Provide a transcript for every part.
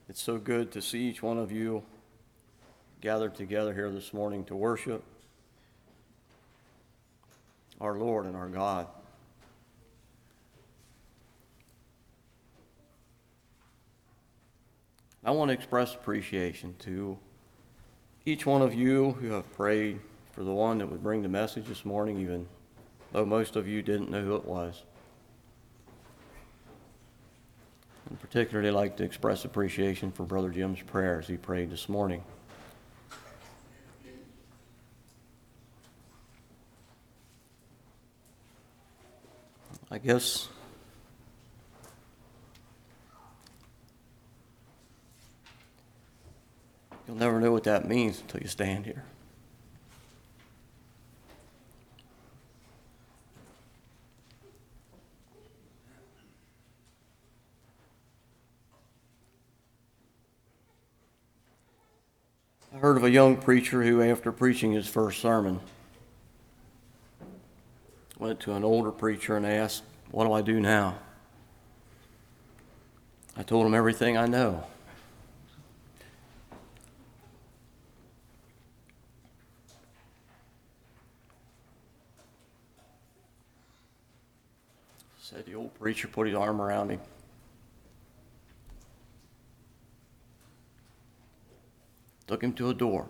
It's so good to see each one of you gathered together here this morning to worship our Lord and our God. I want to express appreciation to each one of you who have prayed for the one that would bring the message this morning, even though most of you didn't know who it was. And particularly like to express appreciation for Brother Jim's prayers he prayed this morning. I guess you'll never know what that means until you stand here. I heard of a young preacher who, after preaching his first sermon, went to an older preacher and asked, "What do I do now?" I told him everything I know. Said the old preacher put his arm around him. Took him to a door.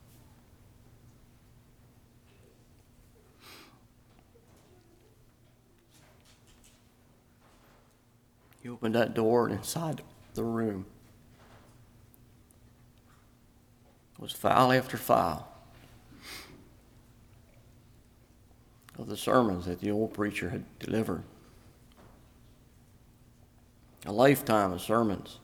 He opened that door, and inside the room was file after file of the sermons that the old preacher had delivered. A lifetime of sermons.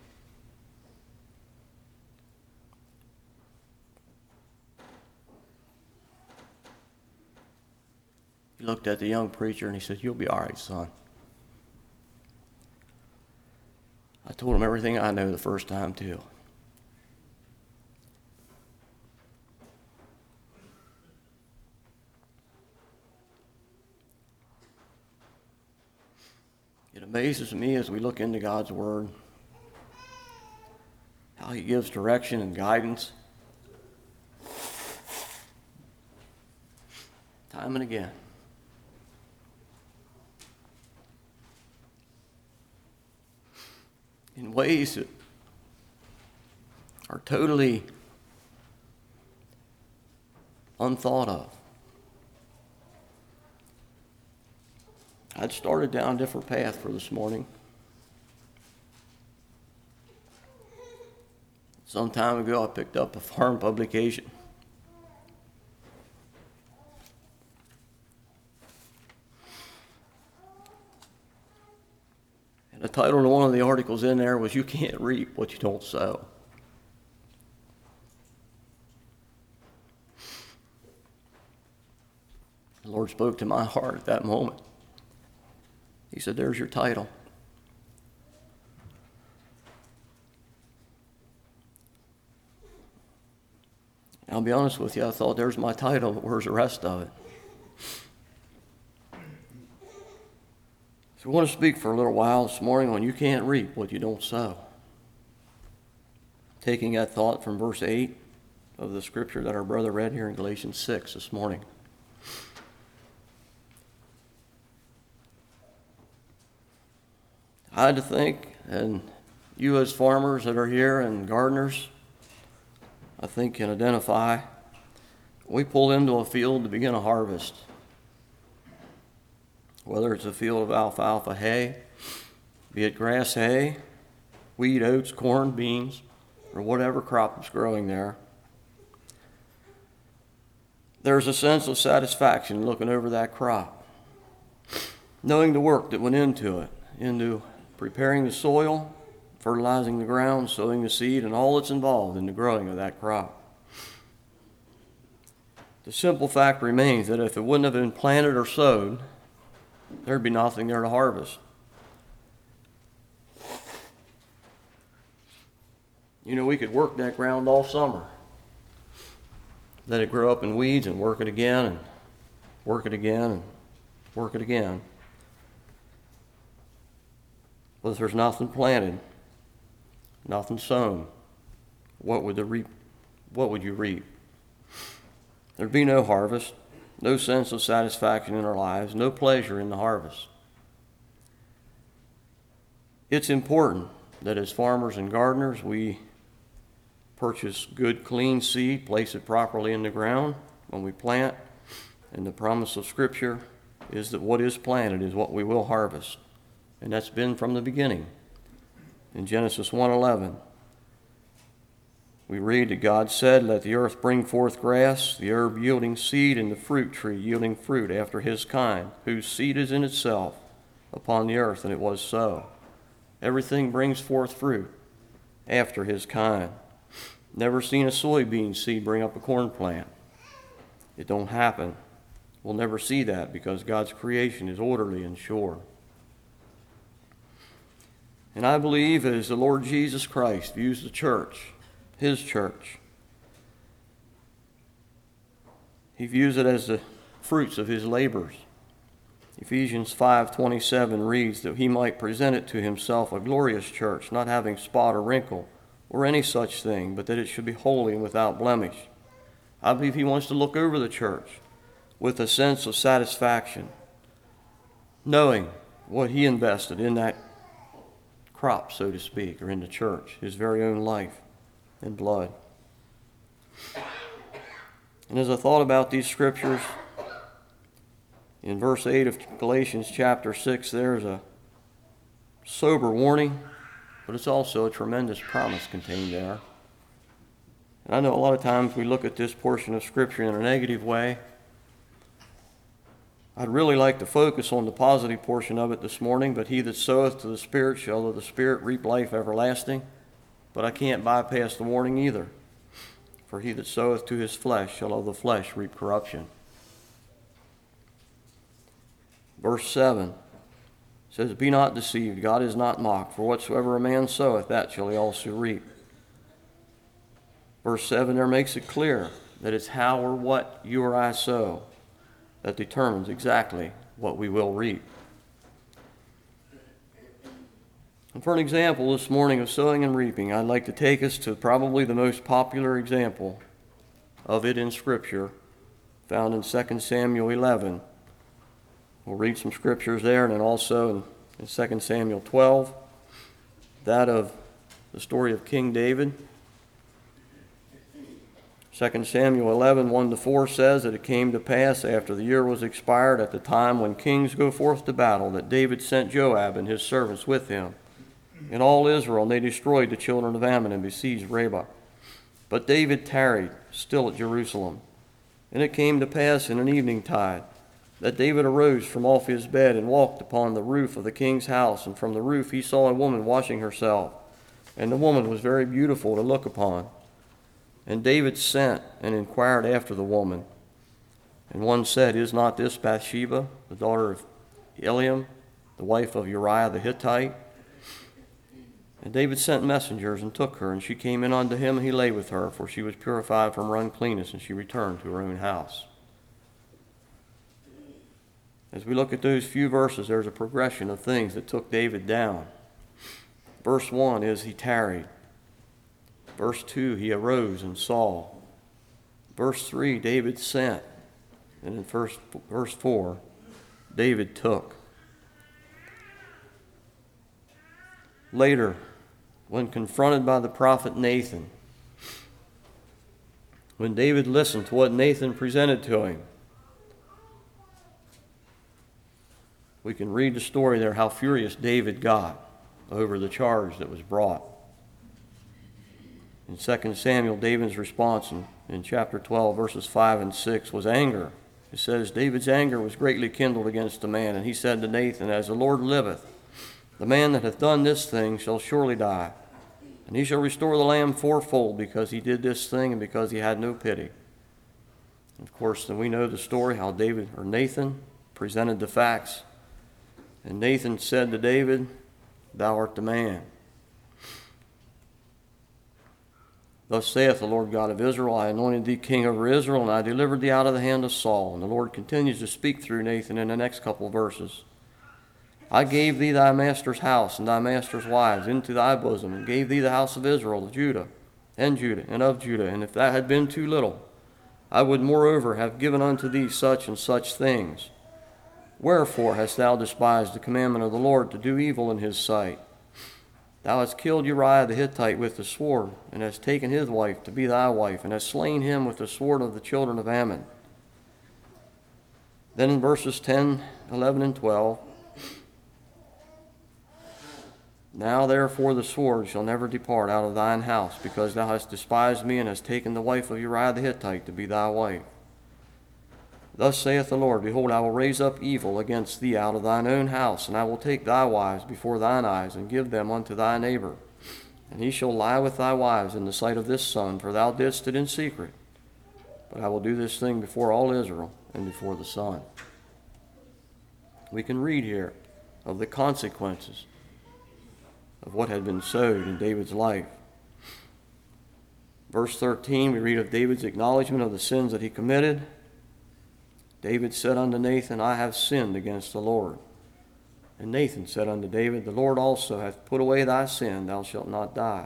He looked at the young preacher and he said, "You'll be all right, son." I told him everything I know the first time, too. It amazes me as we look into God's Word how He gives direction and guidance time and again. In ways that are totally unthought of. I'd started down a different path for this morning. Some time ago, I picked up a farm publication. And the title of one of the articles in there was, "You Can't Reap What You Don't Sow." The Lord spoke to my heart at that moment. He said, "There's your title." I'll be honest with you, I thought, there's my title, but where's the rest of it? So I want to speak for a little while this morning on you can't reap what you don't sow. Taking that thought from verse 8 of the scripture that our brother read here in Galatians 6 this morning. I had to think, and you as farmers that are here and gardeners, I think can identify, we pull into a field to begin a harvest. Whether it's a field of alfalfa hay, be it grass hay, wheat, oats, corn, beans, or whatever crop is growing there, there's a sense of satisfaction looking over that crop, knowing the work that went into it, into preparing the soil, fertilizing the ground, sowing the seed, and all that's involved in the growing of that crop. The simple fact remains that if it wouldn't have been planted or sowed, there'd be nothing there to harvest. You know, we could work that ground all summer. Let it grow up in weeds and work it again and work it again and work it again. But if there's nothing planted, nothing sown, what would you reap? There'd be no harvest, no sense of satisfaction in our lives, no pleasure in the harvest. It's important that as farmers and gardeners, we purchase good, clean seed, place it properly in the ground when we plant, and the promise of Scripture is that what is planted is what we will harvest. And that's been from the beginning. In Genesis 1:11, we read that God said, "Let the earth bring forth grass, the herb yielding seed, and the fruit tree yielding fruit after his kind, whose seed is in itself upon the earth," and it was so. Everything brings forth fruit after his kind. Never seen a soybean seed bring up a corn plant. It don't happen. We'll never see that because God's creation is orderly and sure. And I believe as the Lord Jesus Christ views the church, his church, he views it as the fruits of his labors. Ephesians 5:27 reads that he might present it to himself a glorious church, not having spot or wrinkle or any such thing, but that it should be holy and without blemish. I believe he wants to look over the church with a sense of satisfaction, knowing what he invested in that crop, so to speak, or in the church, his very own life and blood. And as I thought about these scriptures, in verse 8 of Galatians chapter 6, there's a sober warning, but it's also a tremendous promise contained there. And I know a lot of times we look at this portion of Scripture in a negative way. I'd really like to focus on the positive portion of it this morning, but he that soweth to the Spirit shall of the Spirit reap life everlasting. But I can't bypass the warning either. For he that soweth to his flesh shall of the flesh reap corruption. Verse 7 says, "Be not deceived, God is not mocked, for whatsoever a man soweth, that shall he also reap." Verse 7 there makes it clear that it's how or what you or I sow that determines exactly what we will reap. And for an example this morning of sowing and reaping, I'd like to take us to probably the most popular example of it in Scripture, found in 2 Samuel 11. We'll read some scriptures there, and then also in 2 Samuel 12, that of the story of King David. 2 Samuel 11, 1-4 says that it came to pass after the year was expired, at the time when kings go forth to battle, that David sent Joab and his servants with him, and all Israel, and they destroyed the children of Ammon and besieged Rabbah. But David tarried still at Jerusalem. And it came to pass in an evening tide that David arose from off his bed and walked upon the roof of the king's house, and from the roof he saw a woman washing herself, and the woman was very beautiful to look upon. And David sent and inquired after the woman. And one said, "Is not this Bathsheba, the daughter of Eliam, the wife of Uriah the Hittite?" And David sent messengers and took her, and she came in unto him, and he lay with her, for she was purified from her uncleanness, and she returned to her own house. As we look at those few verses, there's a progression of things that took David down. Verse 1 is he tarried. Verse 2, he arose and saw. Verse 3, David sent. And in verse 4, David took. Later, when confronted by the prophet Nathan, when David listened to what Nathan presented to him, we can read the story there, how furious David got over the charge that was brought. In 2 Samuel, David's response in chapter 12, verses 5 and 6 was anger. It says, David's anger was greatly kindled against the man, and he said to Nathan, "As the Lord liveth, the man that hath done this thing shall surely die, and he shall restore the lamb fourfold, because he did this thing and because he had no pity." And of course, then we know the story, how Nathan presented the facts. And Nathan said to David, "Thou art the man. Thus saith the Lord God of Israel, I anointed thee king over Israel, and I delivered thee out of the hand of Saul." And the Lord continues to speak through Nathan in the next couple of verses. I gave thee thy master's house and thy master's wives into thy bosom, and gave thee the house of Israel, of Judah, and of Judah. And if that had been too little, I would moreover have given unto thee such and such things. Wherefore hast thou despised the commandment of the Lord to do evil in his sight? Thou hast killed Uriah the Hittite with the sword, and hast taken his wife to be thy wife, and hast slain him with the sword of the children of Ammon. Then in verses 10, 11, and 12, now therefore the sword shall never depart out of thine house, because thou hast despised me, and hast taken the wife of Uriah the Hittite to be thy wife. Thus saith the Lord, behold, I will raise up evil against thee out of thine own house, and I will take thy wives before thine eyes, and give them unto thy neighbor. And he shall lie with thy wives in the sight of this sun, for thou didst it in secret. But I will do this thing before all Israel and before the sun. We can read here of the consequences of what had been sowed in David's life. Verse 13, we read of David's acknowledgement of the sins that he committed. David said unto Nathan, I have sinned against the Lord. And Nathan said unto David, the Lord also hath put away thy sin, thou shalt not die.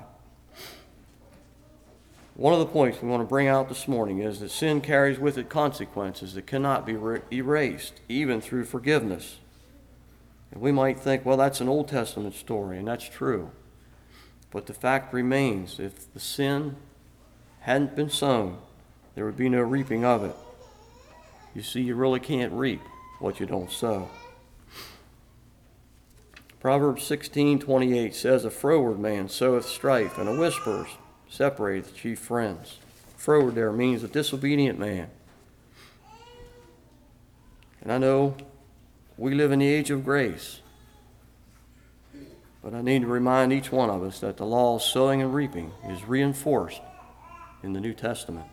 One of the points we want to bring out this morning is that sin carries with it consequences that cannot be erased, even through forgiveness. And we might think, well, that's an Old Testament story, and that's true. But the fact remains, if the sin hadn't been sown, there would be no reaping of it. You see, you really can't reap what you don't sow. Proverbs 16:28 says, a froward man soweth strife, and a whisperer separateth chief friends. Froward there means a disobedient man. And I know we live in the age of grace, but I need to remind each one of us that the law of sowing and reaping is reinforced in the New Testament.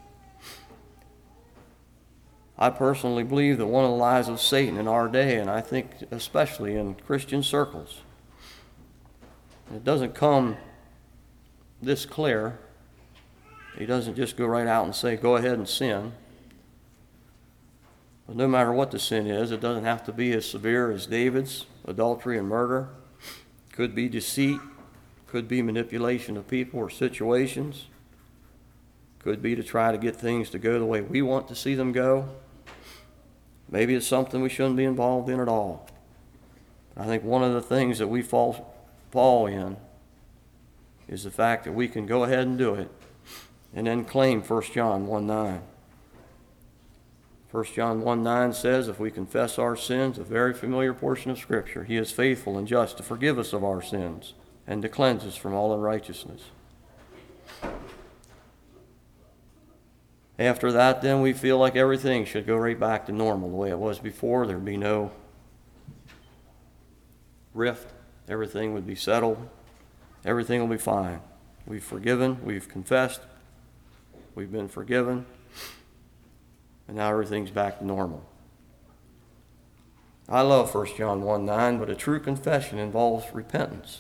I personally believe that one of the lies of Satan in our day, and I think especially in Christian circles, it doesn't come this clear. He doesn't just go right out and say, go ahead and sin. But no matter what the sin is, it doesn't have to be as severe as David's adultery and murder. It could be deceit, could be manipulation of people or situations, could be to try to get things to go the way we want to see them go. Maybe it's something we shouldn't be involved in at all. I think one of the things that we fall in is the fact that we can go ahead and do it and then claim 1 John 1:9. 1 John 1:9 says, if we confess our sins, a very familiar portion of Scripture, he is faithful and just to forgive us of our sins and to cleanse us from all unrighteousness. After that, then, we feel like everything should go right back to normal, the way it was before. There'd be no rift. Everything would be settled. Everything will be fine. We've forgiven. We've confessed. We've been forgiven. And now everything's back to normal. I love 1 John 1:9, but a true confession involves repentance.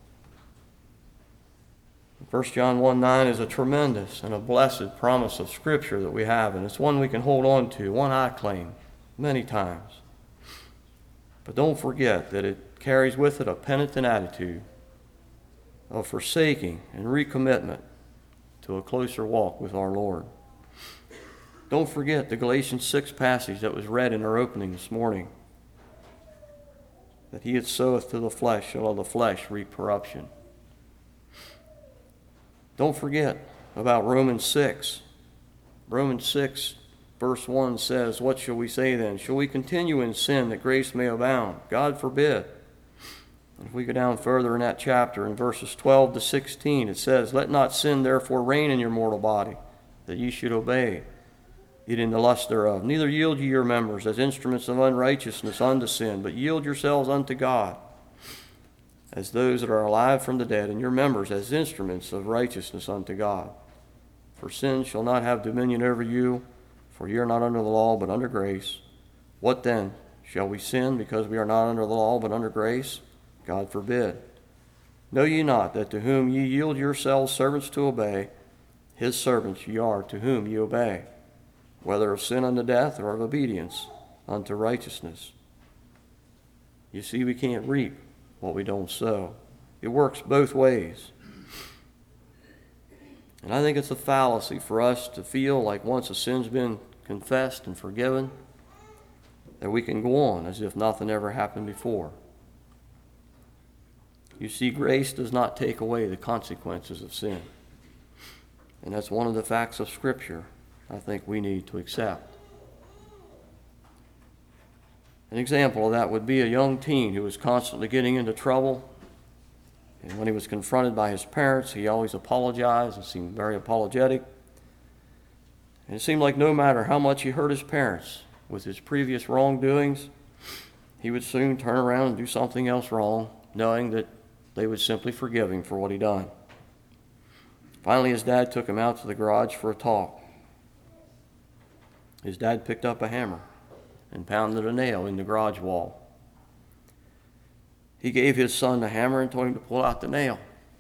1 John 1:9 is a tremendous and a blessed promise of Scripture that we have, and it's one we can hold on to, one I claim many times. But don't forget that it carries with it a penitent attitude of forsaking and recommitment to a closer walk with our Lord. Don't forget the Galatians 6 passage that was read in our opening this morning, that he that soweth to the flesh shall of the flesh reap corruption. Don't forget about Romans 6. Romans 6 verse 1 says, what shall we say then? Shall we continue in sin that grace may abound? God forbid. And if we go down further in that chapter, in verses 12 to 16, it says, let not sin therefore reign in your mortal body, that ye should obey it in the lust thereof. Neither yield ye your members as instruments of unrighteousness unto sin, but yield yourselves unto God as those that are alive from the dead, and your members as instruments of righteousness unto God. For sin shall not have dominion over you, for ye are not under the law, but under grace. What then? Shall we sin because we are not under the law, but under grace? God forbid. Know ye not that to whom ye yield yourselves servants to obey, his servants ye are to whom ye obey, whether of sin unto death or of obedience unto righteousness? You see, we can't reap what we don't sow. It works both ways. And I think it's a fallacy for us to feel like once a sin's been confessed and forgiven, that we can go on as if nothing ever happened before. You see, grace does not take away the consequences of sin. And that's one of the facts of Scripture I think we need to accept. An example of that would be a young teen who was constantly getting into trouble. And when he was confronted by his parents, he always apologized and seemed very apologetic. And it seemed like no matter how much he hurt his parents with his previous wrongdoings, he would soon turn around and do something else wrong, knowing that they would simply forgive him for what he done. Finally, his dad took him out to the garage for a talk. His dad picked up a hammer and pounded a nail in the garage wall. He gave his son the hammer and told him to pull out the nail.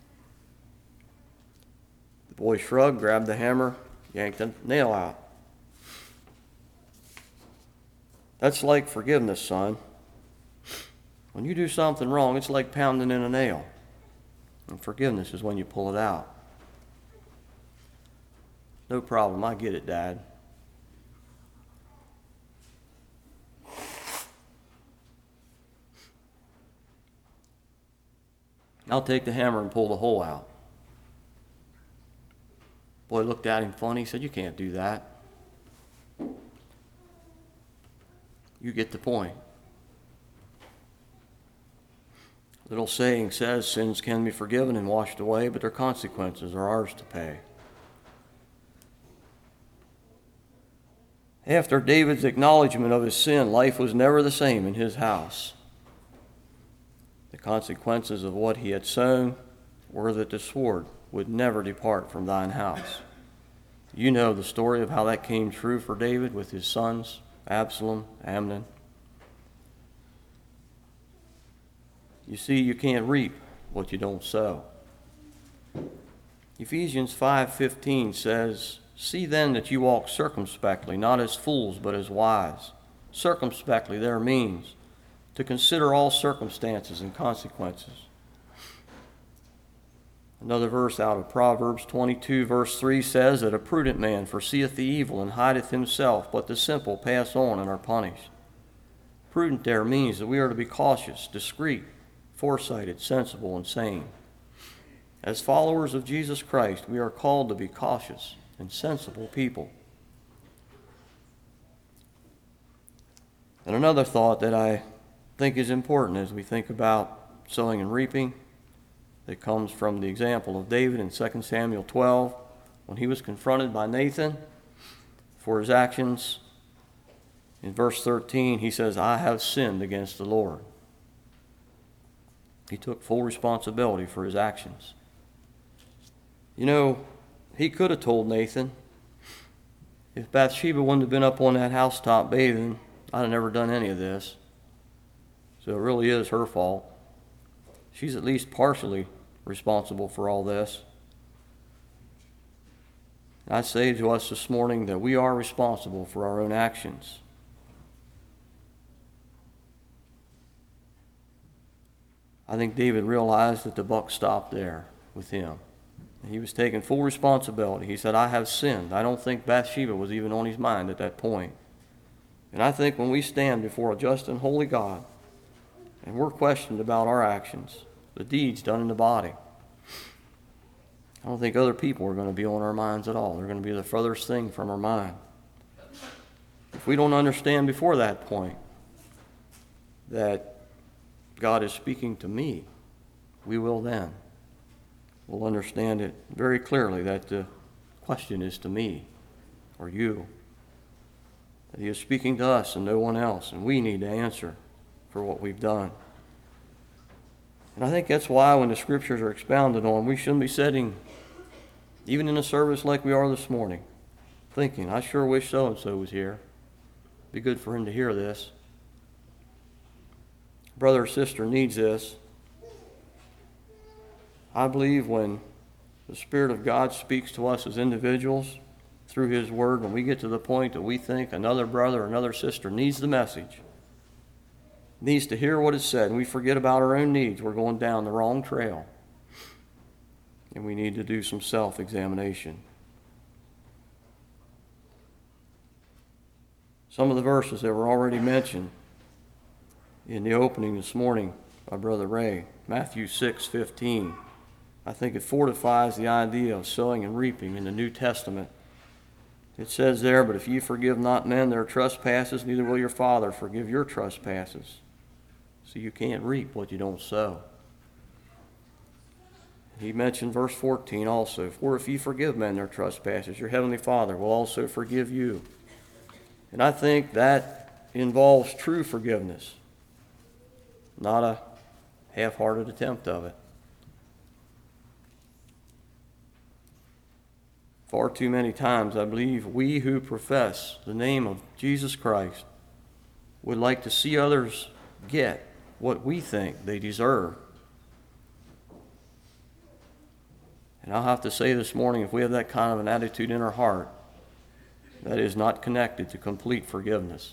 The boy shrugged, grabbed the hammer, yanked the nail out. That's like forgiveness, son. When you do something wrong, it's like pounding in a nail. And forgiveness is when you pull it out. No problem, I get it, Dad. I'll take the hammer and pull the hole out. Boy looked at him funny. He said, "You can't do that. You get the point." Little saying says sins can be forgiven and washed away, but their consequences are ours to pay. After David's acknowledgement of his sin, life was never the same in his house. The consequences of what he had sown were that the sword would never depart from thine house. You know the story of how that came true for David with his sons, Absalom, Amnon. You see, you can't reap what you don't sow. Ephesians 5:15 says, "See then that you walk circumspectly, not as fools, but as wise." Circumspectly there means to consider all circumstances and consequences. Another verse out of Proverbs 22, verse 3 says that a prudent man foreseeth the evil and hideth himself, but the simple pass on and are punished. Prudent there means that we are to be cautious, discreet, foresighted, sensible, and sane. As followers of Jesus Christ, we are called to be cautious and sensible people. And another thought that I think is important as we think about sowing and reaping that comes from the example of David in 2 Samuel 12 when he was confronted by Nathan for his actions. In verse 13 he says, "I have sinned against the Lord." He took full responsibility for his actions. You know, he could have told Nathan, "If Bathsheba wouldn't have been up on that housetop bathing, I'd have never done any of this. So it really is her fault. She's at least partially responsible for all this." I say to us this morning that we are responsible for our own actions. I think David realized that the buck stopped there with him. He was taking full responsibility. He said, "I have sinned." I don't think Bathsheba was even on his mind at that point. And I think when we stand before a just and holy God, and we're questioned about our actions, the deeds done in the body, I don't think other people are going to be on our minds at all. They're going to be the furthest thing from our mind. If we don't understand before that point that God is speaking to me, we will then. We'll understand it very clearly that the question is to me or you. That He is speaking to us and no one else, and we need to answer for what we've done. And I think that's why when the Scriptures are expounded on, we shouldn't be sitting, even in a service like we are this morning, thinking, "I sure wish so-and-so was here. It'd be good for him to hear this. Brother or sister needs this." I believe when the Spirit of God speaks to us as individuals through His Word, when we get to the point that we think another brother or another sister needs the message, needs to hear what is said, and we forget about our own needs, we're going down the wrong trail. And we need to do some self-examination. Some of the verses that were already mentioned in the opening this morning by Brother Ray, Matthew 6:15. I think it fortifies the idea of sowing and reaping in the New Testament. It says there, "But if ye forgive not men their trespasses, neither will your Father forgive your trespasses." So you can't reap what you don't sow. He mentioned verse 14 also, "For if ye forgive men their trespasses, your heavenly Father will also forgive you." And I think that involves true forgiveness, not a half-hearted attempt of it. Far too many times, I believe, we who profess the name of Jesus Christ would like to see others get what we think they deserve. And I'll have to say this morning, if we have that kind of an attitude in our heart, that is not connected to complete forgiveness.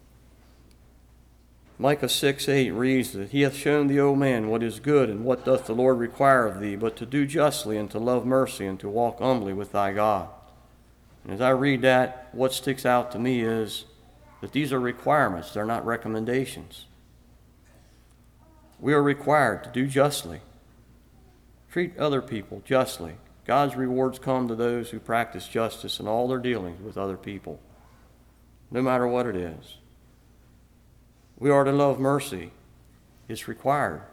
Micah 6:8 reads that he hath shown thee, O man, what is good, and what doth the Lord require of thee, but to do justly, and to love mercy, and to walk humbly with thy God. And as I read that, what sticks out to me is that these are requirements, they're not recommendations. We are required to do justly, treat other people justly. God's rewards come to those who practice justice in all their dealings with other people, no matter what it is. We are to love mercy. It's required.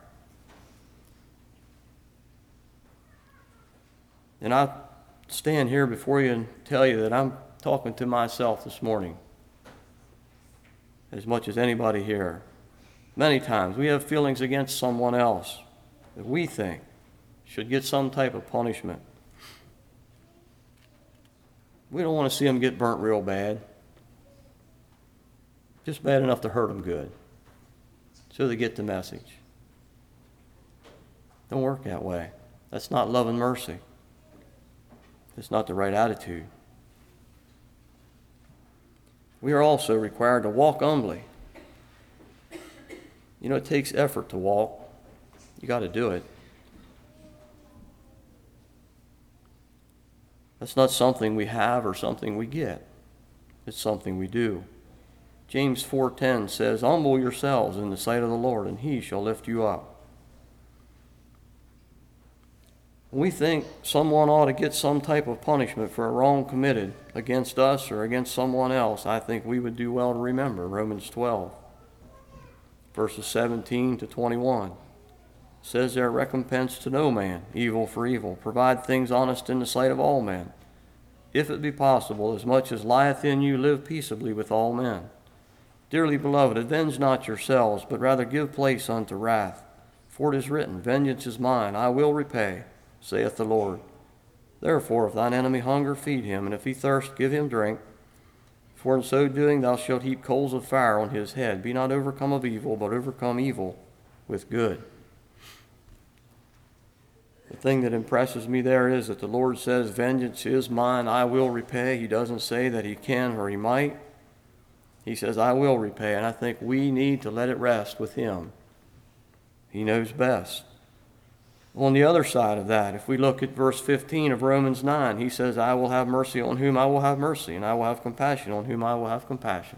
And I stand here before you and tell you that I'm talking to myself this morning as much as anybody here. Many times we have feelings against someone else that we think should get some type of punishment. We don't want to see them get burnt real bad. Just bad enough to hurt them good, so they get the message. Don't work that way. That's not love and mercy. It's not the right attitude. We are also required to walk humbly. You know, it takes effort to walk. You got to do it. That's not something we have or something we get. It's something we do. James 4:10 says, "Humble yourselves in the sight of the Lord, and he shall lift you up." When we think someone ought to get some type of punishment for a wrong committed against us or against someone else, I think we would do well to remember Romans 12, verses 17 to 21. It says there, "Recompense to no man evil for evil. Provide things honest in the sight of all men. If it be possible, as much as lieth in you, live peaceably with all men. Dearly beloved, avenge not yourselves, but rather give place unto wrath. For it is written, Vengeance is mine, I will repay, saith the Lord. Therefore, if thine enemy hunger, feed him, and if he thirst, give him drink. For in so doing thou shalt heap coals of fire on his head. Be not overcome of evil, but overcome evil with good." The thing that impresses me there is that the Lord says, "Vengeance is mine, I will repay." He doesn't say that he can or he might. He says, "I will repay," and I think we need to let it rest with him. He knows best. On the other side of that, if we look at verse 15 of Romans 9, he says, "I will have mercy on whom I will have mercy, and I will have compassion on whom I will have compassion."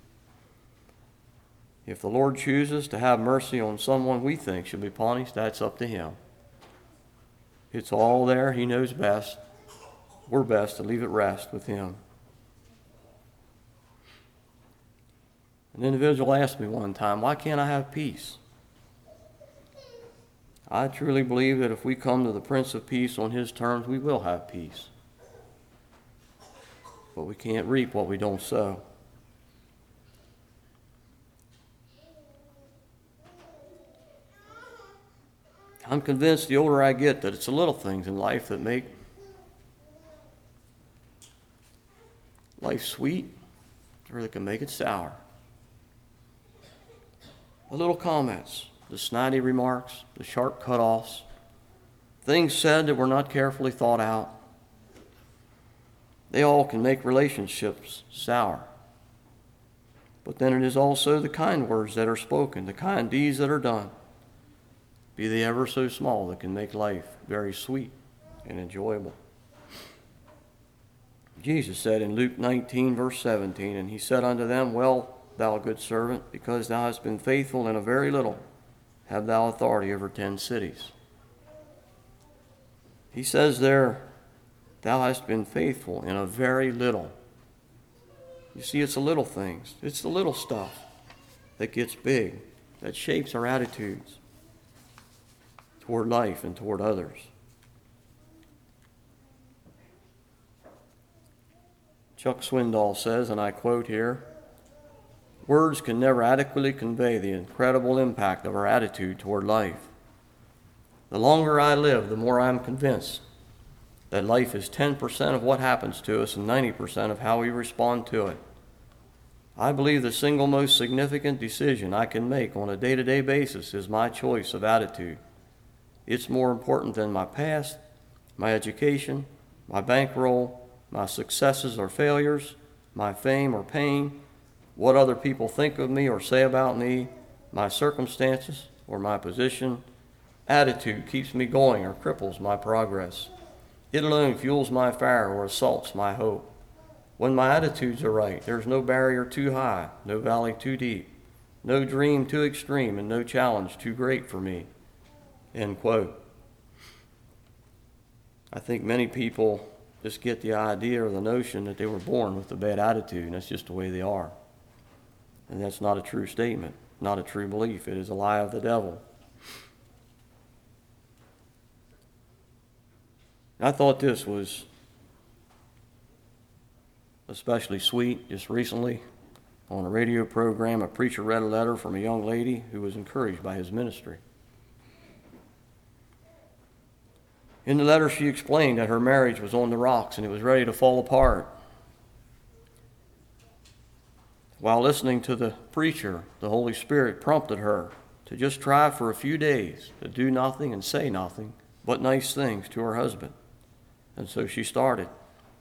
If the Lord chooses to have mercy on someone we think should be punished, that's up to him. It's all there. He knows best. We're best to leave it rest with him. An individual asked me one time, "Why can't I have peace?" I truly believe that if we come to the Prince of Peace on his terms, we will have peace. But we can't reap what we don't sow. I'm convinced the older I get that it's the little things in life that make life sweet or that can make it sour. The little comments, the snidey remarks, the sharp cutoffs, things said that were not carefully thought out, they all can make relationships sour. But then it is also the kind words that are spoken, the kind deeds that are done, be they ever so small, that can make life very sweet and enjoyable. Jesus said in Luke 19, verse 17, and he said unto them, Well, thou good servant, because thou hast been faithful in a very little, have thou authority over 10 cities. He says there, thou hast been faithful in a very little. You see, it's the little things. It's the little stuff that gets big, that shapes our attitudes toward life and toward others. Chuck Swindoll says, and I quote here, words can never adequately convey the incredible impact of our attitude toward life. The longer I live, the more I am convinced that life is 10% of what happens to us and 90% of how we respond to it. I believe the single most significant decision I can make on a day-to-day basis is my choice of attitude. It's more important than my past, my education, my bankroll, my successes or failures, my fame or pain, what other people think of me or say about me, my circumstances or my position. Attitude keeps me going or cripples my progress. It alone fuels my fire or assaults my hope. When my attitudes are right, there's no barrier too high, no valley too deep, no dream too extreme, and no challenge too great for me. End quote. I think many people just get the idea or the notion that they were born with a bad attitude, and that's just the way they are. And that's not a true statement, not a true belief. It is a lie of the devil. I thought this was especially sweet. Just recently, on a radio program, a preacher read a letter from a young lady who was encouraged by his ministry. In the letter, she explained that her marriage was on the rocks and it was ready to fall apart. While listening to the preacher, the Holy Spirit prompted her to just try for a few days to do nothing and say nothing but nice things to her husband. And so she started.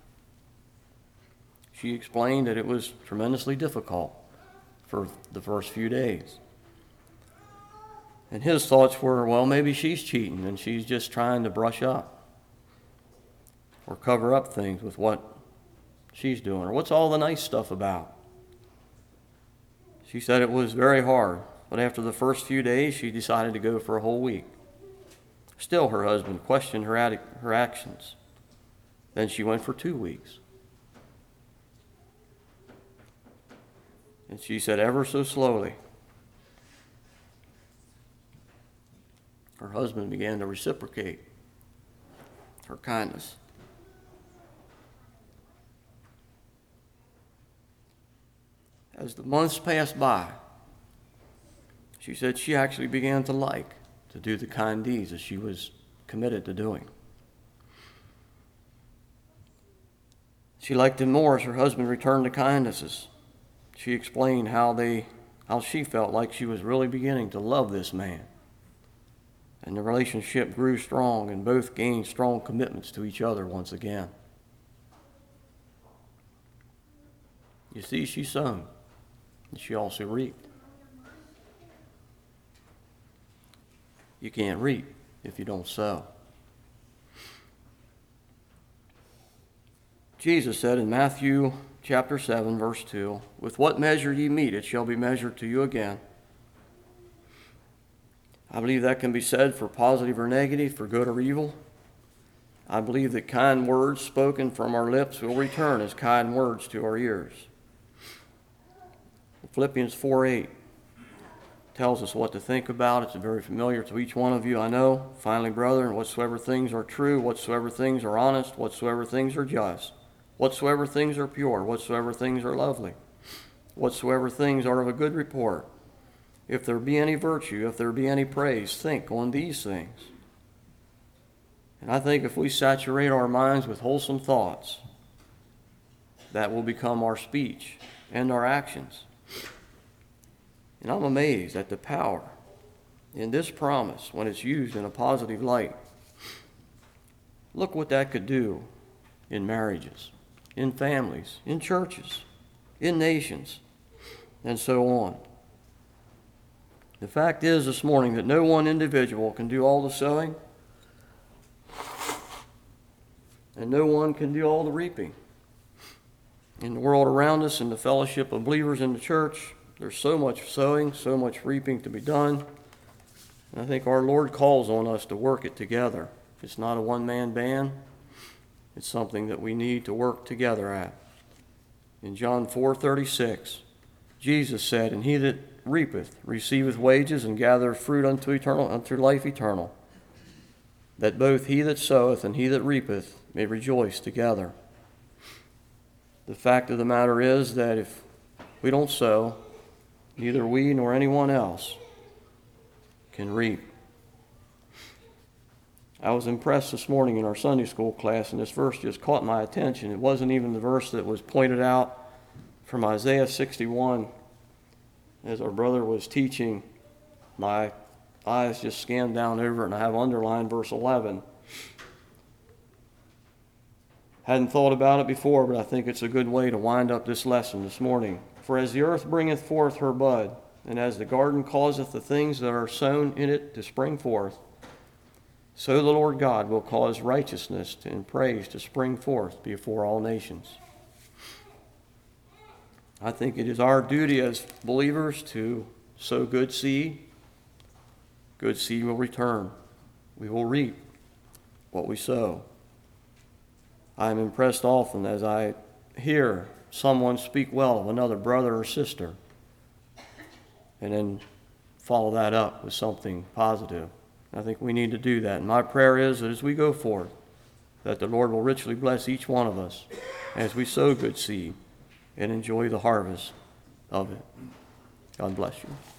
She explained that it was tremendously difficult for the first few days. And his thoughts were, well, maybe she's cheating and she's just trying to brush up or cover up things with what she's doing. Or what's all the nice stuff about? She said it was very hard, but after the first few days, she decided to go for a whole week. Still, her husband questioned her actions. Then she went for 2 weeks. And she said, ever so slowly, her husband began to reciprocate her kindness. As the months passed by, she said she actually began to like to do the kind deeds that she was committed to doing. She liked him more as her husband returned the kindnesses. She explained how she felt like she was really beginning to love this man. And the relationship grew strong and both gained strong commitments to each other once again. You see, she sown, and she also reaped. You can't reap if you don't sow. Jesus said in Matthew chapter 7, verse 2, with what measure ye meet, it shall be measured to you again. I believe that can be said for positive or negative, for good or evil. I believe that kind words spoken from our lips will return as kind words to our ears. Philippians 4:8 tells us what to think about. It's very familiar to each one of you, I know. Finally, brethren, whatsoever things are true, whatsoever things are honest, whatsoever things are just, whatsoever things are pure, whatsoever things are lovely, whatsoever things are of a good report, if there be any virtue, if there be any praise, think on these things. And I think if we saturate our minds with wholesome thoughts, that will become our speech and our actions. And I'm amazed at the power in this promise when it's used in a positive light. Look what that could do in marriages, in families, in churches, in nations. and so on. The fact is this morning that no one individual can do all the sowing, and no one can do all the reaping. In the world around us, in the fellowship of believers in the church, there's so much sowing, so much reaping to be done. And I think our Lord calls on us to work it together. It's not a one-man band. It's something that we need to work together at. In John 4:36, Jesus said, "And he that reapeth receiveth wages, and gathereth fruit unto life eternal, that both he that soweth and he that reapeth may rejoice together." The fact of the matter is that if we don't sow, neither we nor anyone else can reap. I was impressed this morning in our Sunday school class, and this verse just caught my attention. It wasn't even the verse that was pointed out from Isaiah 61. As our brother was teaching, my eyes just scanned down over it, and I have underlined verse 11. Hadn't thought about it before, but I think it's a good way to wind up this lesson this morning. "For as the earth bringeth forth her bud, and as the garden causeth the things that are sown in it to spring forth, so the Lord God will cause righteousness and praise to spring forth before all nations." I think it is our duty as believers to sow good seed. Good seed will return. We will reap what we sow. I am impressed often as I hear someone speak well of another brother or sister and then follow that up with something positive. I think we need to do that. And my prayer is that as we go forth, that the Lord will richly bless each one of us as we sow good seed and enjoy the harvest of it. God bless you.